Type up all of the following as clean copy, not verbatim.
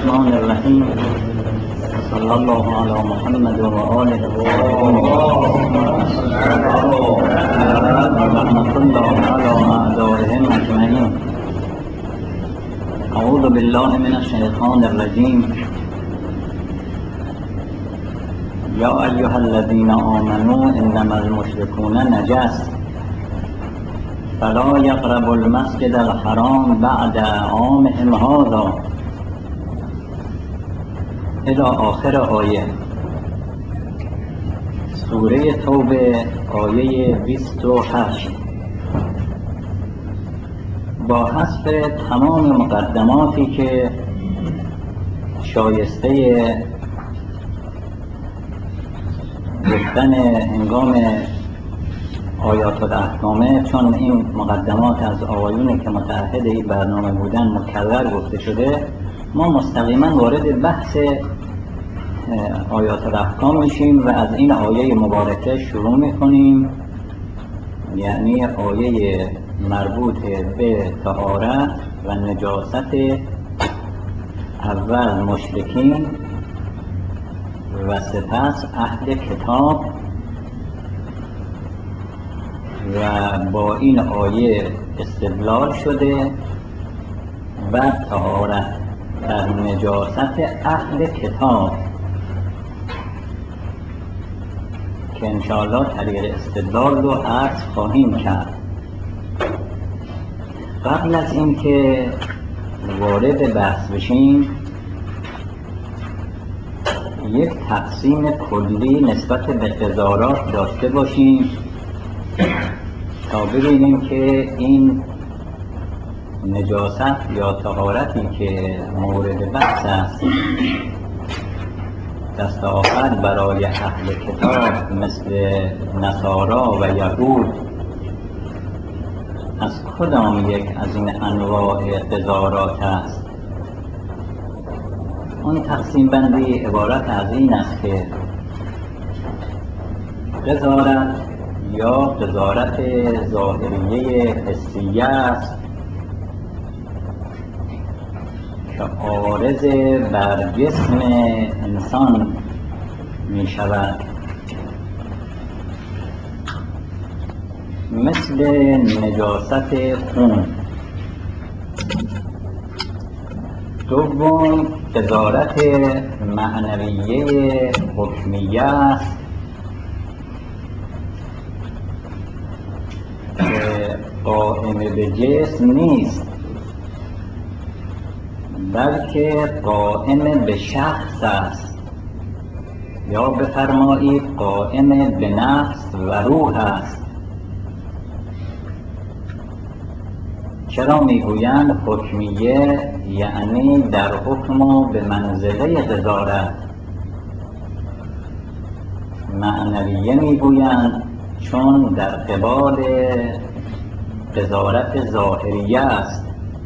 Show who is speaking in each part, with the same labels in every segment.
Speaker 1: الرحمن الرحیم. صلی الله علی محمد و آله و رحمت الله علی اعدائهم اجمعین. اعوذ بالله من الشیطان الرجیم. یا ایها الذین آمنوا انما المشرکون نجس فلا یقربوا المسجد الحرام بعد عامهم هذا الی آخر آیه. سوره توبه آیه 28. با حذف تمام مقدماتی که شایسته گفتن هنگام آیات الاحکامه، چون این مقدمات از آقایونی که متعهد این برنامه بودن مکرر گفته شده، ما مستقیما وارد بحث آیات الاحکام میشیم و از این آیه مبارکه شروع میکنیم، یعنی آیه مربوط به طهارت و نجاست اول مشرکین و سپس اهل کتاب، و با این آیه استدلال شده بر طهارت در نجاست اهل کتاب که انشاءالله طریق استدلال رو عرض خواهیم کرد. قبل از اینکه وارد بحث بشیم یک تقسیم کلی نسبت به قضاوت داشته باشیم تا ببینیم که این نجاست یا طهارتی که مورد بحث است دست آخر برای اهل کتاب مثل نصارا و یهود از کدام یک از این انواع قضاوت است. اون تقسیم بندی عبارت از این است که قضاوت یا قضاوت ظاهریه حسیه است که عارض بر جسم انسان می شود، مثل نجاست خون. دوم قضاوت معنویه حکمیه است که قائم به جسم نیست بلکه قائم به شخص است، یا بفرمایید قائم به نفس و روح است. چرا میگویند حکمیه؟ یعنی در حکم و به منزله قضاوت. معنویه میگویند چون در قبال قضاوت ظاهریه است،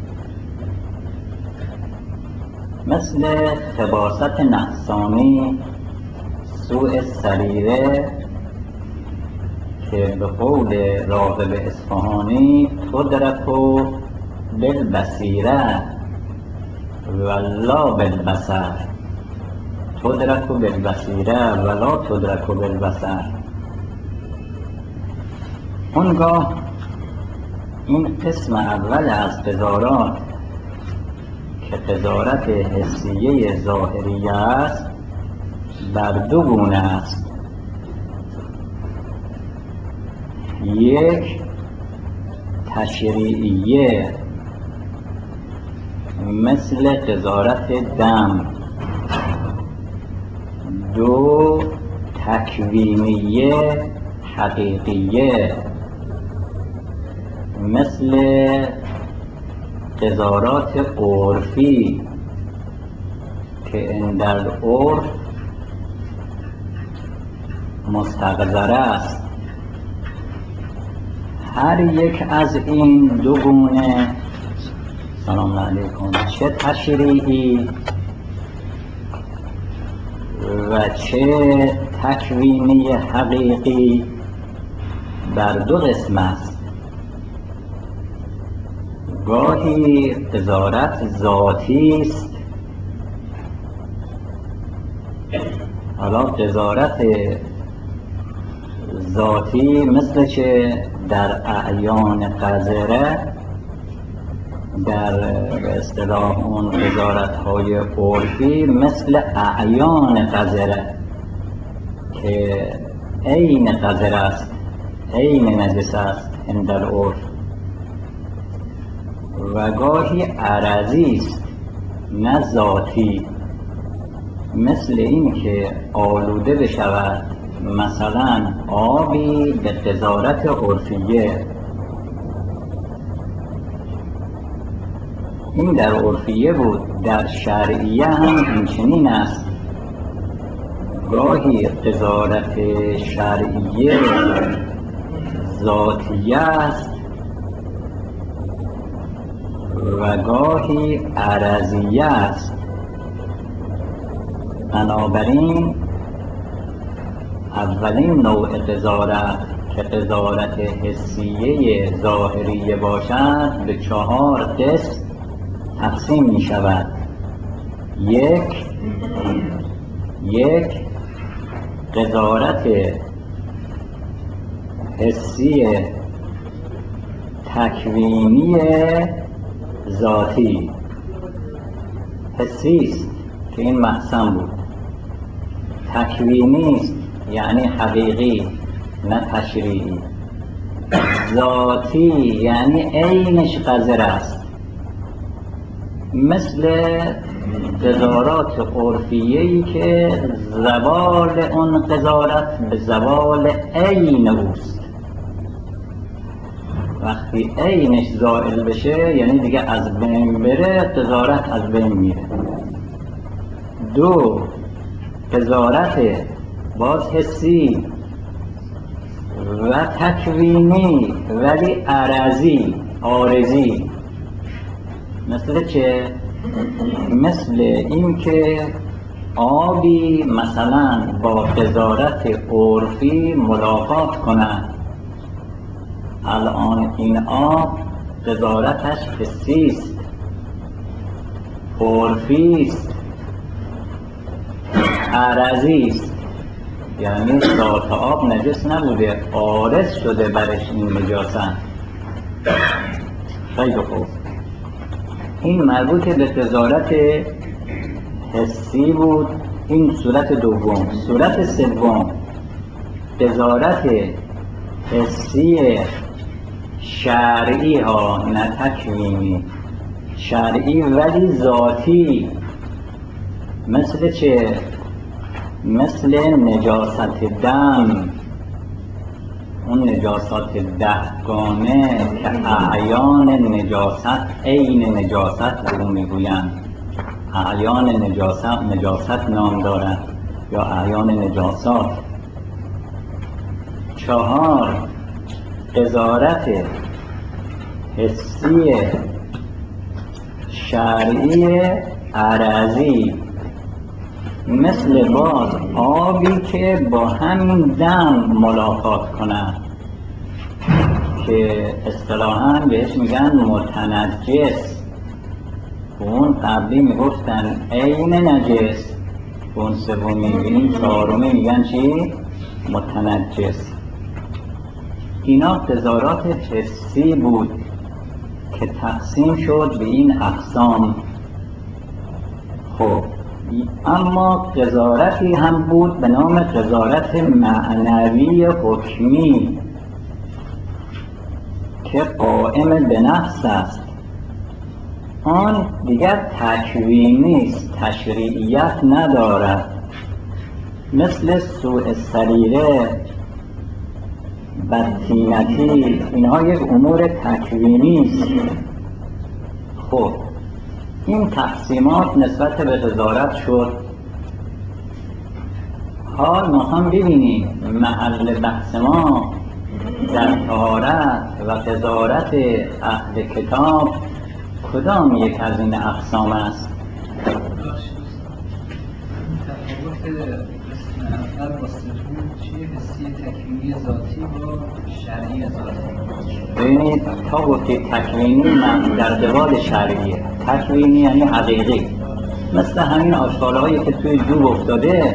Speaker 1: مثل خباثت نفسانی، سوء سریره که به قول راغب اصفهانی تدرک بالبصیره ولا بالبصر، تدرک بالبصیره ولا تدرک بالبصر. اونگاه این قسم اول از قضاوت که قضاوت حسیه ظاهریه است بر دو گونه است. یک تشریعیه مثل قضاوت دم. دو تکوینیه حقیقیه مثل قضاوت عرفی که عند العرف مستقذره است. هر یک از این دو گونه، سلام علیکم، چه تشریعی و چه تکوینی حقیقی، بر دو قسم است. گاهی قضاوت ذاتی است حالا قضاوت ذاتی مثل چه در اعیان قذره، در به اصطلاح اون قضاوت‌های عرفی مثل اعیان قذره که عین قذره است، عین نجس است عند العرف، و گاهی عرضی است نه ذاتی، مثل این که آلوده بشود مثلا آبی به قذارت عرفیه. این در عرفیه بود، در شرعیه هم این چنین است. گاهی قذارت شرعیه ذاتیه است و گاهی عرضیه است. بنابراین اولین نوع قذارت که قذارت حسیه ظاهریه باشد به 4 قسم تقسیم می شود. یک قذارت حسی تکوینی ذاتی، حسی است که این محسن بود، تکوینی است یعنی حقیقی نه تشریعی، ذاتی یعنی عینش قذر است، مثل قذارات عرفیه‌ای که زوال اون قذارت به زوال عین اوست. وقتی عینش زائل بشه یعنی دیگه از بین بره، قذارت از بین میره. 2 قذارت باز حسی و تکوینی ولی عرضی، عارضی. مثل چه؟ مثل این که آبی مثلا با قذارت عرفی ملاقات کنند. الان این آب قذارتش حسی است، عرفی است، عرضی است، یعنی ذات آب نجس نبوده، عارض شده برش این نجاست. خیلی خوب، این مربوط به قذارت حسی بود. این صورت دوم. صورت سوم قذارت حسی شرعی ها، نه تکوینی، شرعی ولی ذاتی. مثل چه؟ مثل نجاست دم، اون نجاست 10 گانه که اعیان نجاست عین نجاست رو میگویند. اعیان نجاست نام دارد یا اعیان نجاسات. 4 قذارت حسی شرعی عرضی، مثل باز آبی که با همین دم ملاقات کنند که اصطلاحاً بهش میگن متنجس. اون قبلی میگفتن عین نجس، اون سومی این چهارمی میگن چی؟ متنجس. اینا قذارات حسی بود که تقسیم شد به این اقسام. خب اما قذارتی هم بود به نام قذارت معنوی حکمی که قائم به نفس است. آن دیگر تکوینی است، تشریعیت ندارد. مثل سوء سریره، بدتینتی، اینها یک امور تکوینی است. خب این تقسیمات نسبت به قذارت شد. حال ما هم ببینیم محل بحث ما در طهارت و قذارت اهل کتاب کدام یک از این اقسام است؟
Speaker 2: اول با ستون چیه؟ حسی تکوینی ذاتی با شرعی ذاتی.
Speaker 1: ببینید تا گفتید تکوینی در قبال شرعیه. تکوینی یعنی حقیقی، مثل همین آشغال‌هایی که توی جوب افتاده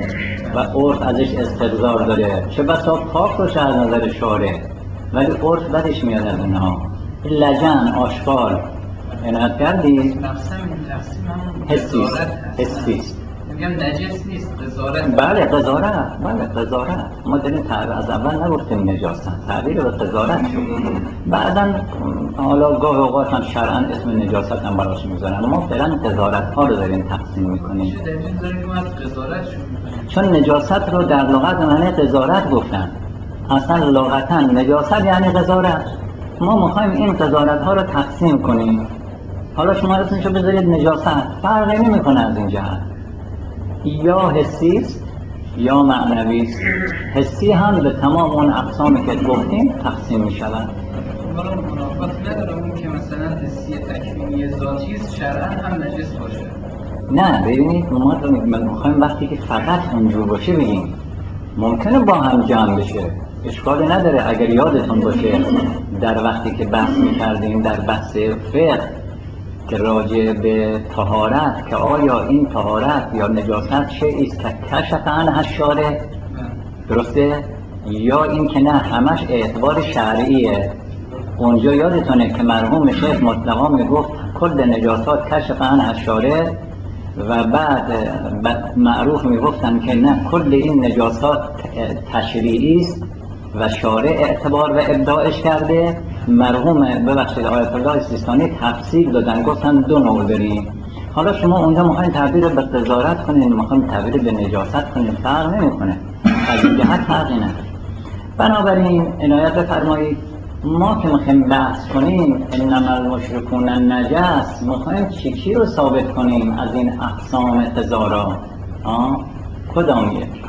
Speaker 1: و عرف ازش استقذار داره، چه بسا پاک باشه از نظر شارع ولی عرف بدش میاد از اینها. لجن آشکار عنایت کردی؟
Speaker 2: مقصد این تقسیم همون
Speaker 1: حسیست.
Speaker 2: میگم نجس نیست، قضاوت.
Speaker 1: بله قضاوت. ما داریم از اول نگفتیم نجاست، تعبیر به قضاوت شد. بعداً حالا گاه اوقات هم شرعاً اسم نجاست هم براش میذارن. ما فعلا قضاوت ها رو داریم تقسیم میکنیم.
Speaker 2: چه دلیل داریم که از قضاوت شروع کنیم؟
Speaker 1: چون نجاست رو در لغت معنی قضاوت گفتن. اصلا لغتاً نجاست یعنی قضاوت. ما میخوایم این قضاوت ها رو تقسیم کنیم. حالا شما اسمشو بذارید نجاست، فرقی نمیکنه از این جهت. یا حسی است یا معنوی است. حسی هم به تمام اون اقسامی که گفتیم تقسیم می شود.
Speaker 2: حالا منافات نداره اون که مثلا حسی تکوینی ذاتی است شرعاً هم نجس باشه؟
Speaker 1: نه ببینید ما میخوایم وقتی که فقط اونجور باشه بگیم. ممکنه با هم جمع بشه، اشکالی نداره. اگر یادتون باشه در وقتی که بحث میکردیم در بحث فقه که راجع به طهارت که آیا این طهارت یا نجاست چه است که کشف عنها الشارع، درسته؟ یا این که نه همش اعتبار شرعیه. اونجا یادتونه که مرحوم شیخ مطلقا میگفت کل نجاسات کشف عنها الشارع و بعد معروف میگفتن که نه کل این نجاسات تشریعی است و شارع اعتبار و ابداعش کرده. مرحوم ببخشید آیت الله سیستانی تفصیل دادن، گفتن دو نوع داریم. حالا شما اونجا میخواین تعبیر به قضاوت کنین، میخواین تعبیر به نجاست کنین، فرق نمیکنه، از این جهت فرقی نداره. بنابراین عنایت بفرمایید ما که میخوایم بحث کنیم انما المشرکون نجس، میخوایم چی رو ثابت کنیم از این اقسام قضاوت؟ کدام یک؟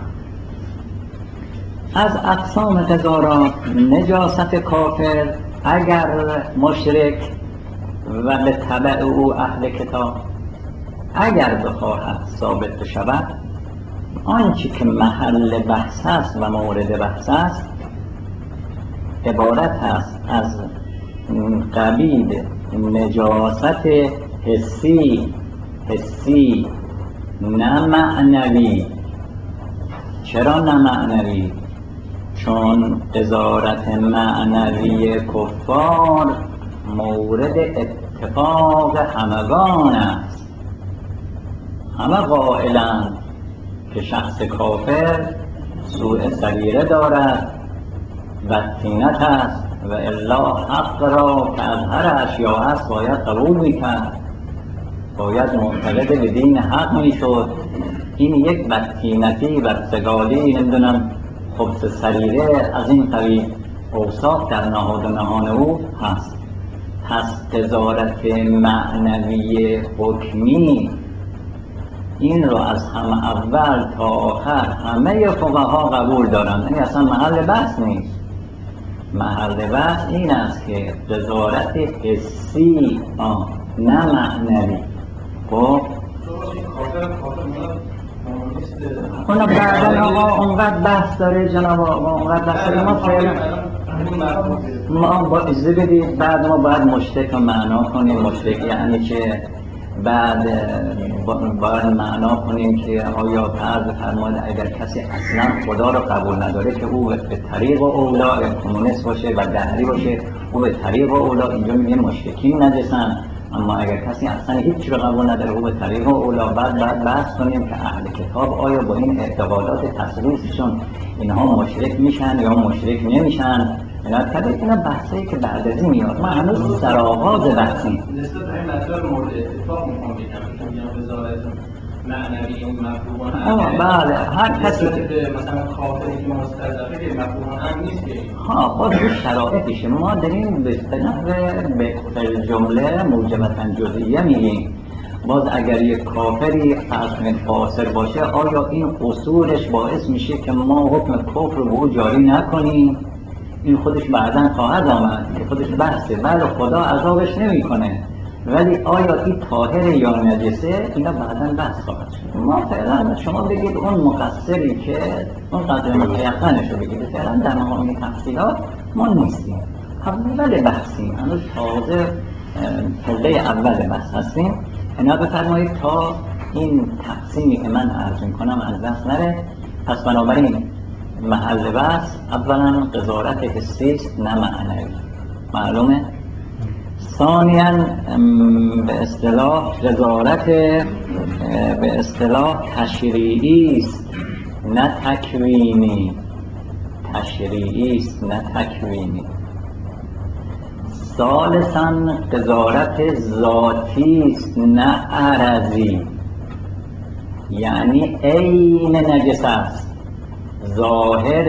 Speaker 1: از اقسام قضاوت نجاست کافر اگر مشرک و به تبع او اهل کتاب اگر بخواهد ثابت بشود، آنچه که محل بحث است و مورد بحث است عبارت است از قبیل نجاست حسی نه معنوی. چرا نه معنوی؟ چون قضاوت معنوی کفار مورد اتفاق همگان است. همه قائلند که شخص کافر سوء سریره دارد و طینت است و الا حق را که از هر اشیاء است باید قبول میکرد، باید معتقد به دین حق میشد. این یک بدطینتی بدسگالی نمیدونم خبث سریره از این قبیل اوصاف در نهاد و نهان او هست. پس قضاوت معنوی حکمی این رو از همه اول تا آخر همه فقها قبول دارند. این اصلا محل بحث نیست. محل بحث این است که قضاوت حسی نه معنوی. خب اونا بعدا آقا اونقدر بحث داره جناب آقا، اونقدر بحث داره. ما فعلا ما با اجازه بدید بعد ما باید مشتق رو معنا کنیم. مشتق یعنی که بعد باید معنا کنیم که آیا فرض فرمایید اگر کسی اصلا خدا رو قبول نداره که او به طریق اولا کمونیست باشه و دهری باشه، او به طریق اولا اینجا میگه مشرکین نجسن. اما اگر کسی اصلا هیچ رو قبول نداره او به طریق اولا، بعد بحث کنیم که اهل کتاب آیا با این اعتقادات تصریفشون اینها مشرک میشن یا مشرک نمیشن. اینا بحثایی که بعد از این میاد. ما هنوز در آغاز بحثیم.
Speaker 3: نسبت به این مطلب مورد اتفاق میخوام بگم که میگم وزارت معنوی اون مفهوم
Speaker 1: بله هر کسی
Speaker 3: که مثلا کافری که مستضعفه که مفهوم هم نیست که
Speaker 1: باز شرایطشه. ما داریم به اصطلاح به جمله موجبتا جزئیه میگیم. باز اگر یک کافری فرض فاسق باشه آیا این اصولش باعث میشه که ما حکم کفر رو به او جاری نکنیم؟ این خودش بعداً خواهد آمد که خودش بحثه. بله خدا عذابش نمیکنه ولی آیا این طاهر یا نجسه؟ اینا بعداً بحث خواهد شد. ما فعلا شما بگید اون مقصری که اون قدر متیقنش رو بگید. فعلا در مقام تفصیلات ما نیستیم، اول بحثیم، هنوز تازه پله اول بحث هستیم. اینا بفرمایید تا این تقسیمی که من عرض میکنم از دست نره. پس بنابراین محل بحث اولا قضاوت حسی است نه معنوی، معلومه؟ ثانیاً به اصطلاح قضاوت به اصطلاح تشریعی است نه تکوینی، تشریعی است نه تکوینی. ثالثاً قضاوت ذاتی است نه عرضی، یعنی عین نجس است، ظاهر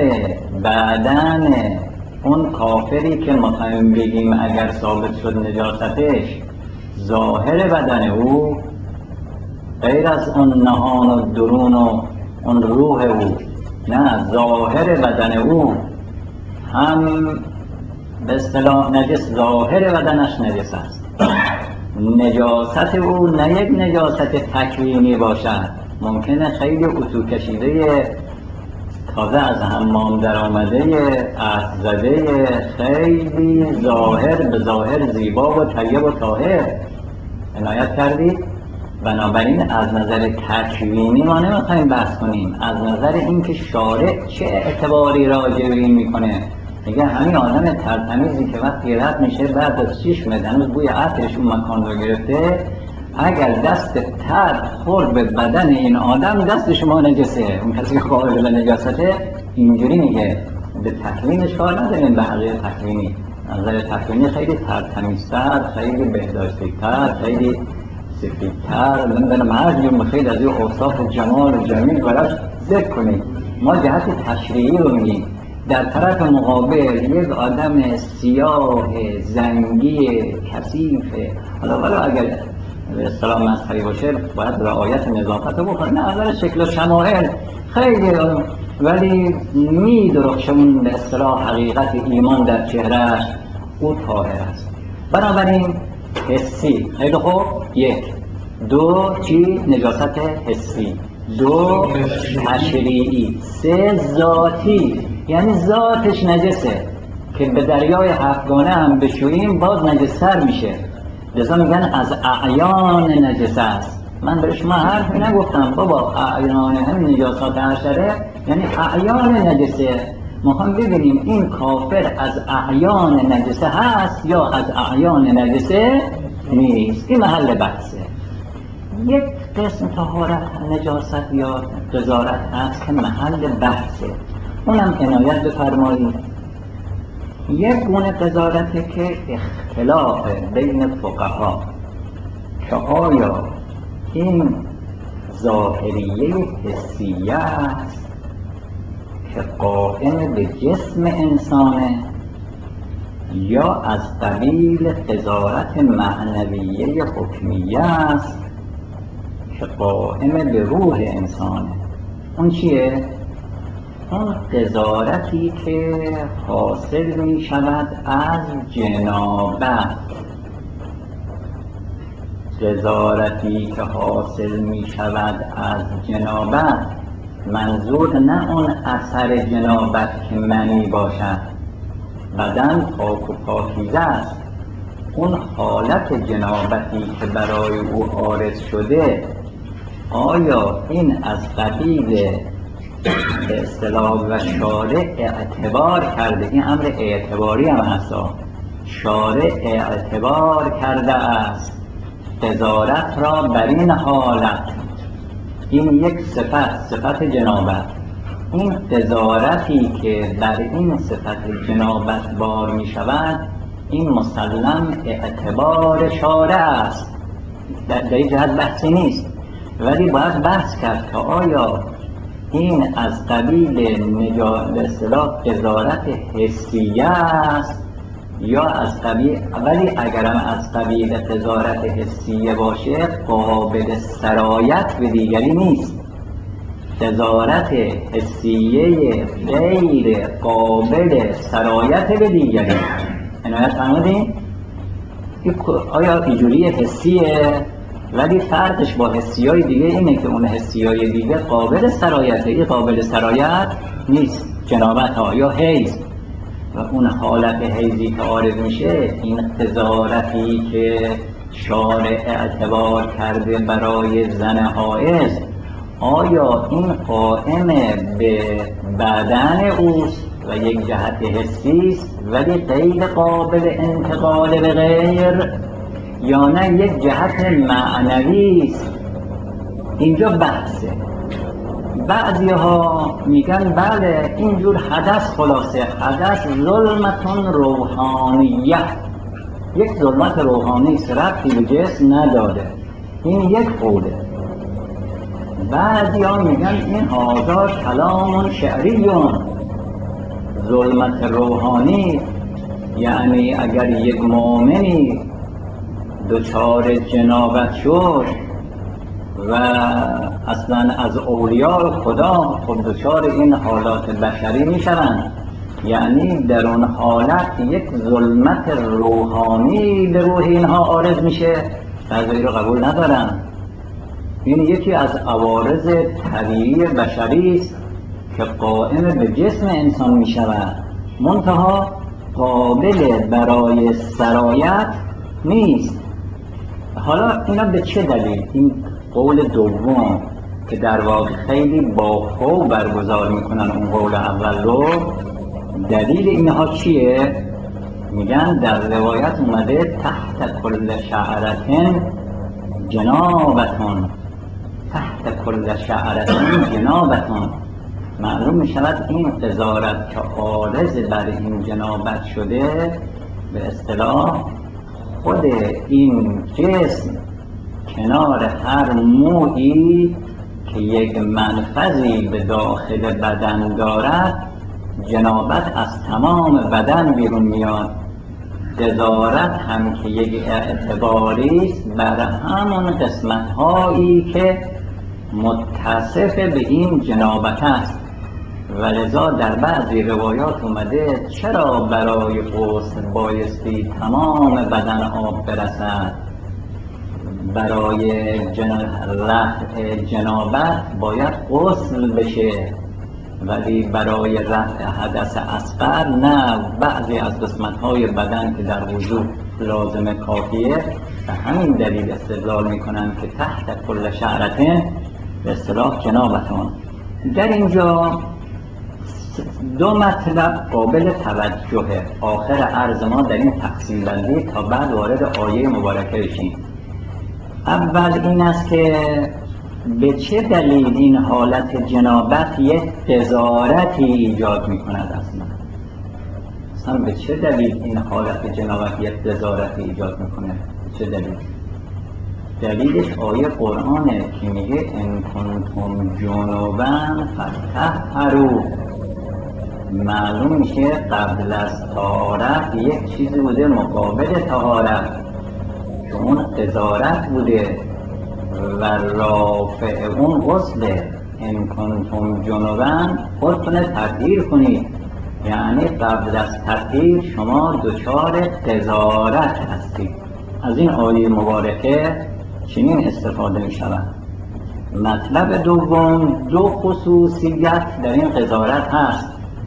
Speaker 1: بدن اون کافری که مطمئن بگیم اگر ثابت شد نجاستش ظاهر بدن او غیر از اون نهان و درون و اون روح او، نه ظاهر بدن او هم به اصطلاح نجس، ظاهر بدنش نجس است. نجاست او نه یک نجاست تکوینی باشد، ممکنه خیلی اتو کشیده تازه از حمام در آمده عطر زده خیلی ظاهر به ظاهر زیبا و طیب و طاهر عنایت کردید. بنابراین از نظر تکوینی ما نمیخوایم بحث کنیم، از نظر اینکه شارع چه اعتباری راجع به این میکنه. میگه همین آدم ترتمیزی که وقتی رد میشه بعد از 6 متر هنوز بوی عطرش اون مکان رو گرفته، اگر دست تر خورد به بدن این آدم دست شما نجسه، اون کسی که قائل به نجاسته اینجوری میگه. به تکوینش کار نداریم، به حقیقت تکوینی نظر تکوینی خیلی ترتمیزتر، خیلی بهداشتی‌تر، خیلی سفیدتر، نمیدونم هر جور خیلی از این اوصاف جمال و جمیل براش ذکر کنید. ما جهت تشریعی رو میگیم. در طرف مقابل یک آدم سیاه زنگی کثیف، حالا اگر به اصطلاح مذهبی باشه باید رعایت نظافت رو بکنه، نه نظر شکل و شمائل خیلی، ولی میدرخشه اون به اصطلاح حقیقت ایمان در چهرهش، او طاهر است. بنابراین حسی خیلی خوب، یک. دو چی؟ نجاست حسی. دو تشریعی. سه ذاتی، یعنی ذاتش نجسه که به دریای هفتگانه هم بشوییم باز نجس‌تر میشه، لذا میگن از اعیان نجس است. من به شما حرفی نگفتم بابا اعیان هم نجاسات عشره، یعنی اعیان نجسه. میخوام ببینیم این کافر از اعیان نجسه هست یا از اعیان نجسه نیست. این محل بحثه. یک قسم طهارت نجاست یا قذارت هست که محل بحثه، اونم عنایت بفرمایید. یک گونه قذارته که اختلاف بین فقها که آیا این ظاهریه حسیه است که قائم به جسم انسانه یا از قبیل قذارت معنویه حکمیه است که قائم به روح انسانه. اون چیه؟ اون قذارتی که حاصل می شود از جنابت، قذارتی که حاصل می شود از جنابت، منظور نه اون اثر جنابت که منی باشد، بدن پاک و پاکیزه است، اون حالت جنابتی که برای او عارض شده آیا این از قبیل به اصطلاح و شارع اعتبار کرده، این امر اعتباری هم هست، شارع اعتبار کرده است قذارت را بر این حالت، این یک صفت جنابت، این قذارتی که بر این صفت جنابت بار می شود این مسلم اعتبار شارع است، در این جهت بحثی نیست. ولی باید بحث کرد که آیا این از قبیل به اصطلاح قذارت حسیه است یا از قبیل، ولی اگرم از قبیل قذارت حسیه باشه قابل سرایت به دیگری نیست. قذارت حسیه غیر قابل سرایت به دیگری، عنایت فرمودین؟ آیا اینجوری حسیه ولی فرقش با حسیای دیگه اینه که اون حسیای دیگه قابل سرایته، این قابل سرایت نیست. جنابت ها یا حیض و اون حالت حیضی که عارض میشه، این قذارتی که شارع اعتبار کرده برای زن حائض، آیا این قائم به بدن اوست و یک جهت حسی است ولی غیر قابل انتقال به غیر، یا نه یک جهت معنوی است؟ اینجا بحثه. بعضی ها میگن بله اینجور حدث، خلاصه حدث ظلمتون روحانیه، یک ظلمت روحانی است، ربطی به جسم نداره. این یک قوله. بعضی ها میگن این هذا کلام شعریون، ظلمت روحانی یعنی اگر یک مؤمنی دچار جنابت شد و اصلا از اولیاء خدا خود دچار این حالات بشری میشوند، یعنی در اون حالت یک ظلمت روحانی به روح اینها عارض میشه. بعضی رو قبول ندارن. این یکی از عوارض طبیعی بشری است که قائم به جسم انسان میشود، منتها قابل برای سرایت نیست. حالا اینا به چه دلیل؟ این قول دوم که در واقع خیلی با خو برگزار میکنن اون قول اول رو، دلیل اینها چیه؟ میگن در روایت اومده تحت کل شعرتن جنابتون، تحت کل شعرتن جنابتون. معلوم میشود این قذارت که عارض بر این جنابت شده به اصطلاح خود این جسم کنار هر مویی که یک منفذی به داخل بدن دارد، جنابت از تمام بدن بیرون میاد. قذارت هم که یک اعتباری است بر همون قسمت هایی که متصف به این جنابت است. ولذا در بعضی روایات اومده چرا برای غسل بایستی تمام بدن آب برسد؟ برای رفع جنابت باید غسل بشه، ولی برای رفع حدث اصغر نه. بعضی از قسمت‌های بدن که در وضو لازم کافیه، به همین دلیل استدلال میکنن که تحت کل شعرتن به اصطلاح جنابتون. در اینجا دو مطلب قابل توجهه آخر عرض ما در این تقسیم بندی تا بعد وارد آیه مبارکه بشیم. اول این است که به چه دلیل این حالت جنابت یک قذارتی ایجاد میکند؟ اصلا به چه دلیل این حالت جنابت یک قذارتی ایجاد میکنه؟ چه دلیل؟ دلیلش آیه قرآنه که میگه ان کنتم جنبا فطهروا. معلوم میشه قبل از طهارت یک چیزی بوده مقابل طهارت که اون قذارت بوده و رافع اون غسله. ان کنتم جنبا خودتون تطهیر کنید، یعنی قبل از تطهیر شما دچار قذارت هستید. از این آیه مبارکه چنین استفاده می شود. مطلب دوم، دو خصوصیت در این قذارت هست.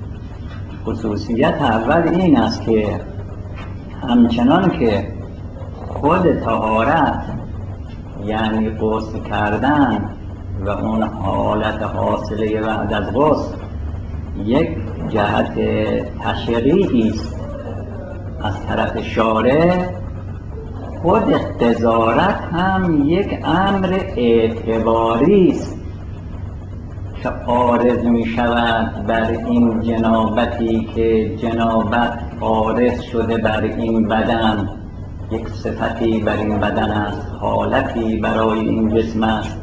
Speaker 1: خصوصیت اول این است که همچنان که خود طهارت یعنی غسل کردن و اون حالت حاصله بعد از غسل یک جهت تشریعی است از طرف شارع، خود قذارت هم یک امر اعتباری است که عارض می شود بر این جنابتی که جنابت عارض شده بر این بدن. یک صفتی بر این بدن است، حالتی برای این جسم است،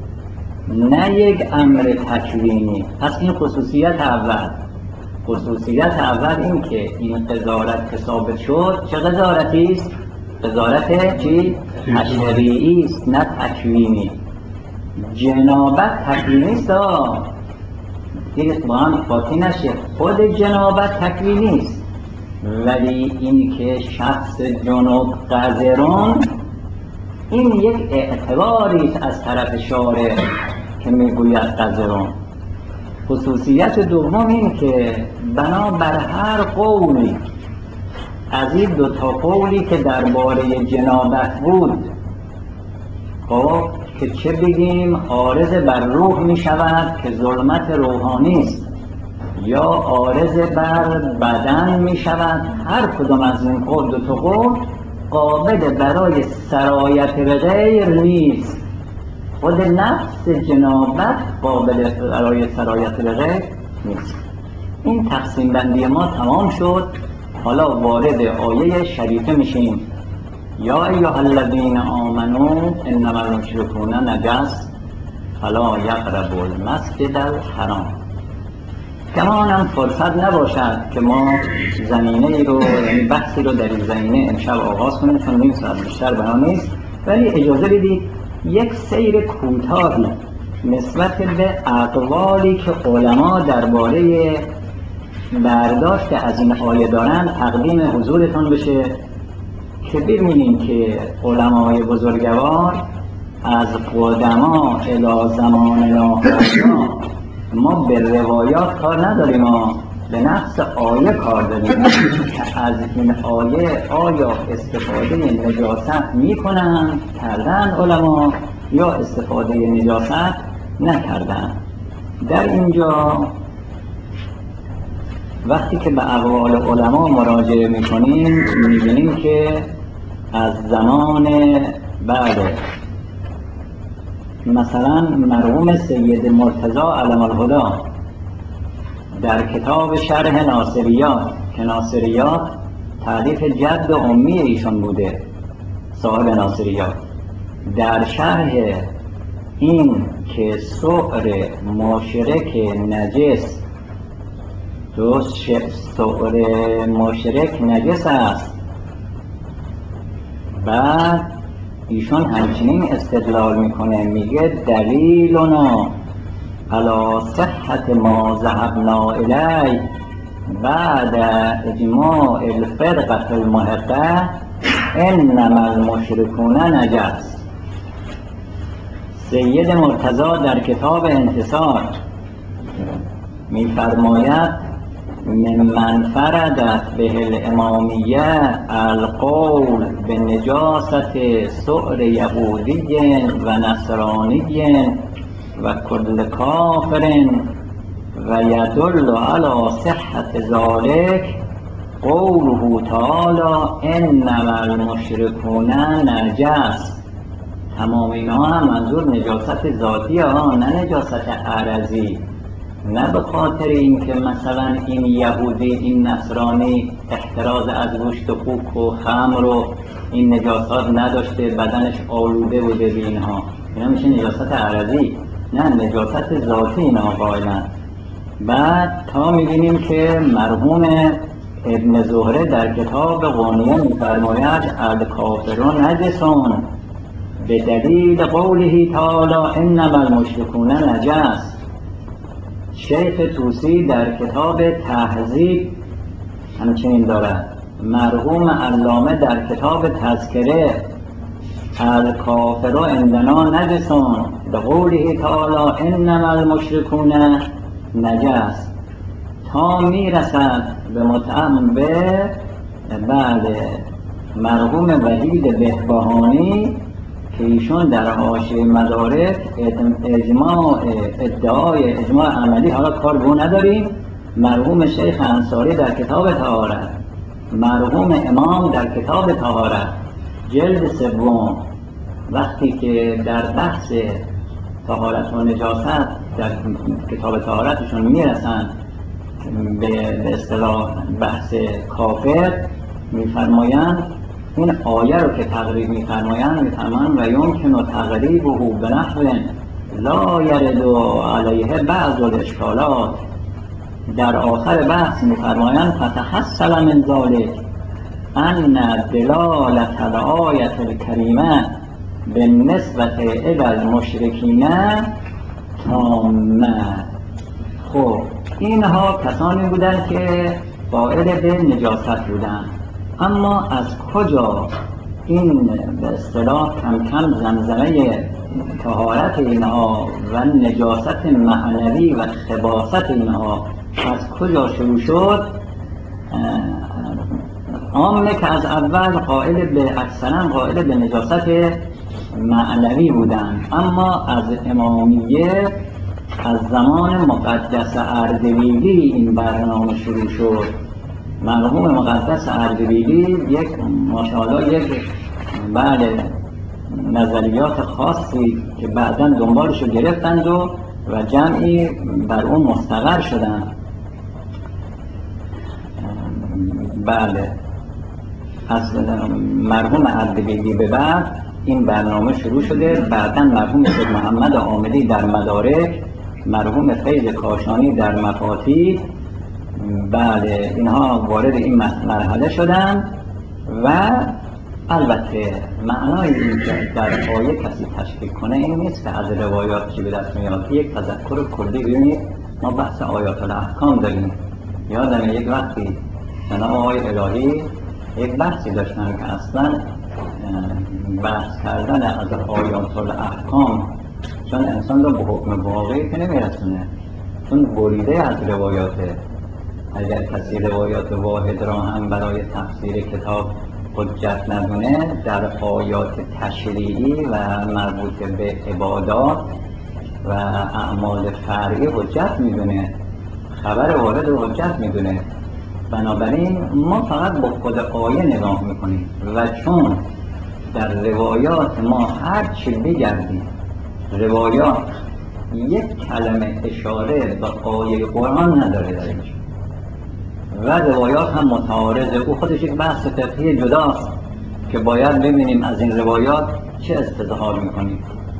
Speaker 1: نه یک امر تکوینی. پس این خصوصیت اول. خصوصیت اول این که این قذارت که ثابت شد چه قذارتی است؟ قذارت چی؟ تشریعی است، نه تکوینی. جنابت تکوینی است، با هم قاطی نشه. خود جنابت تکوینی است، ولی این که شخص جنوب قذرون، این یک اعتباری است از طرف شارع که میگوید قذرون. خصوصیت دوم این که بنابر هر قولی از این دو تا قولی که درباره جنابت بود، خب که چه بگیم عارض بر روح می شود که ظلمت روحانی است، یا عارض بر بدن می شود. هر کدام از این قول دو تا قول قابل برای سرایت به غیر نیست. خود نفس جنابت قابل برای سرایت به غیر نیست. این تقسیم بندی ما تمام شد. حالا وارد آیه شریفه میشیم. یا ایها الذین آمنوا انما المشرکون نجس فلا یقربوا المسجد الحرام. گمانم فرصت نباشد که ما زمینه ای رو، یعنی بحثی رو در این زمینه امشب آغاز کنیم، چون نیم ساعت بیشتر بنا نیست. ولی اجازه بدید یک سیر کوتاهی نسبت به اقوالی که علما درباره برداشت از این آیه دارن تقدیم حضورتون بشه که ببینیم که علمای بزرگوار از قدما الی زماننا هذا ما به روایات کار نداریم، ما به نفس آیه کار داریم که از این آیه آیا استفاده نجاست میکنن کردن علما یا استفاده نجاست نکردن. در اینجا وقتی که به اقوال علما مراجعه میکنیم میبینیم که از زمان بعد مثلا مرحوم سید مرتضی علم الهدی در کتاب شرح ناصریات که ناصریات تالیف جد و امی ایشون بوده، صاحب ناصریات، در شرح این که سؤر مشرک نجس، درست سؤر مشرک نجس است، بعد ایشون همچنین استدلال میکنه، میگه دلیلنا علی صحت ما ذهبنا الیه بعد اجماع الفرقه المحقه انما المشرکون نجس. سید مرتضی در کتاب انتصار میفرماید ممن فردت به الامامیه القول به نجاست سؤر یهودی و نصرانی و کل کافر و یدل علی صحت ذلک قوله تعالی انما المشرکون نجس. تمام اینا هم منظور نجاست ذاتی ها، نه نجاست عرضی. نه به خاطر اینکه مثلا این یهودی این نصرانی احتراز از گوشت و خوک و خمر و این نجاست نداشته، بدنش آلوده بوده به اینها، اینا میشه نجاست عرضی، نه نجاست ذاتی اینا قائلن. بعد تا میبینیم که مرحوم ابن زهره در کتاب غنیه میفرماید الکافرون نجسون به دلیل قوله تعالی انما المشرکون نجس. شیخ طوسی در کتاب تهذیب همچنین دارد. مرحوم علامه در کتاب تذکره الکافر عندنا نجسون به قوله تعالی انما المشرکون نجس، تا میرسد به متهم به بعد مرحوم وحید بهبهانی که ایشون در حاشیه مدارک ادعای اجماع عملی، حالا کار به نداریم، مرحوم شیخ انصاری در کتاب طهارت، مرحوم امام در کتاب طهارت جلد سوم وقتی که در بحث طهارت و نجاست در کتاب طهارتشون میرسن به اصطلاح بحث کافر، میفرمایند این آیه رو که تقریب میفرمایند و یمکن تقریبه به نحو لا یرد علیه بعض الاشکالات. در آخر بحث میفرمایند فتحصل من ذلک ان دلالت الآیة الکریمه بالنسبة الی المشرکین تامه. خب اینها کسانی بودند که قائل به نجاست بودند، اما از کجا این به اصطلاح کم کم زمزمه طهارت اینها و نجاست معنوی و خباثت اینها از کجا شروع شد؟ عامه که از اول قائل به اکثرا قائل به نجاست معنوی بودن، اما از امامیه از زمان مقدس اردبیلی این برنامه شروع شد. مرحوم مقدس اردبیلی یک ماشاءالله یک نظریات خاصی که بعداً دنبالش رو گرفتند و جمعی بر اون مستقر شدند. بله، از مرحوم اردبیلی به بعد این برنامه شروع شده. بعداً مرحوم سید محمد عاملی در مدارک، مرحوم فیض کاشانی در مفاتیح، بله اینها وارد این مرحله شدند. و البته معنای این که در آیه کسی تشکیک کنه این نیست که از روایات چی به دست میاد. یک تذکر کلی ببینید، ما بحث آیات الاحکام داریم. یادم یک وقتی جناب آقای الهی یک بحثی داشتن که اصلا بحث کردن از آیات الاحکام چون انسان رو به حکم واقعی که نمیرسونه، چون بریده از روایاته. اگر کسی روایات واحد را هم برای تفسیر کتاب حجت ندونه، در آیات تشریعی و مربوط به عبادات و اعمال فرعی حجت میدونه، خبر وارد حجت میدونه. بنابراین ما فقط با خود آیه نگاه میکنیم و چون در روایات ما هر چی بگردیم روایات یک کلمه اشاره به آیه قرآن نداره درش و روایات هم متعارضه، او خودش یک بحث فقهی جداست که باید ببینیم از این روایات چه استدلال میکنیم.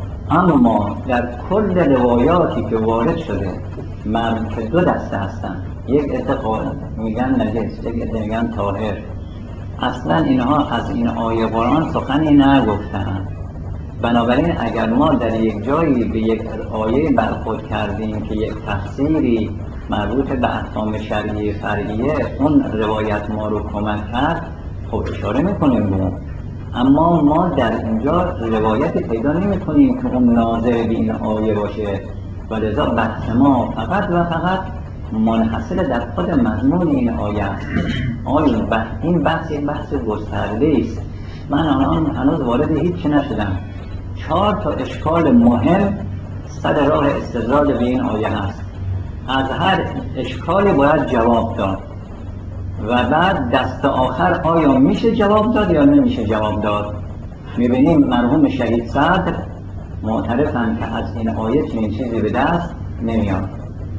Speaker 1: اما در کل روایاتی که وارد شده که دو دسته هستن، یک عده میگن نجس، یک عده میگن طاهر، اصلا اینها از این آیه قرآن سخنی نگفتن. بنابراین اگر ما در یک جایی به یک آیه برخورد کردیم که یک تفسیری مربوط به احکام شرعی فرعیه اون روایت ما رو کمک کرد، خب اشاره میکنیم به اون. اما ما در اینجا روایتی پیدا نمیکنیم که اون ناظر به این آیه باشه و لذا بحث ما فقط و فقط منحصر در خود مضمون این آیه است. این بحث یک بحث گسترده است. من هنوز وارد هیچ نشدم. 4 تا اشکال مهم سر راه استدلال به این آیه هست. از هر اشکالی باید جواب داد و بعد دست آخر آیا میشه جواب داد یا نمیشه جواب داد. میبینیم مرحوم شهید صدر معترفن که از این آیه چنین چیزی به دست نمیاد.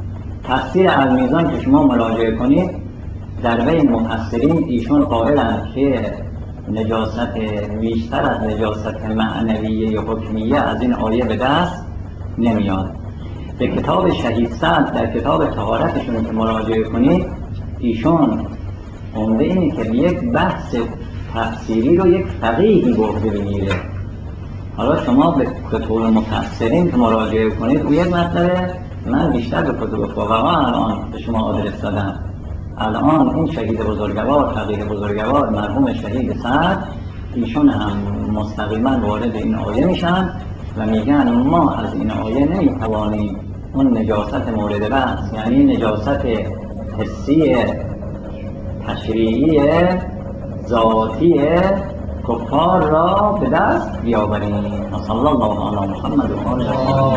Speaker 1: تفسیر المیزان که شما مراجعه کنید در بین مفسرین ایشون قائلن که نجاست بیشتر از نجاست معنویه یا حکمیه از این آیه به دست نمیاد. به کتاب شهید صدر در کتاب طهارتشون که مراجعه کنید ایشون عمده اینه که یک بحث تفسیری رو یک فقیهی گفته بگیره. حالا شما به کتب مفسرین که مراجعه کنید او یک مطلبه، من بیشتر به کتب فقها الان به شما آدرس دادم. الان این شهید بزرگوار، فقیه بزرگوار مرحوم شهید صدر، ایشون هم مستقیما وارد این آیه میشن و میگن ما از این آیه نمیتوانیم اون نجاست مورد بحث، یعنی نجاست حسی تشریعی ذاتی کفار را به دست بیاوریم. صلی الله علی محمد و آله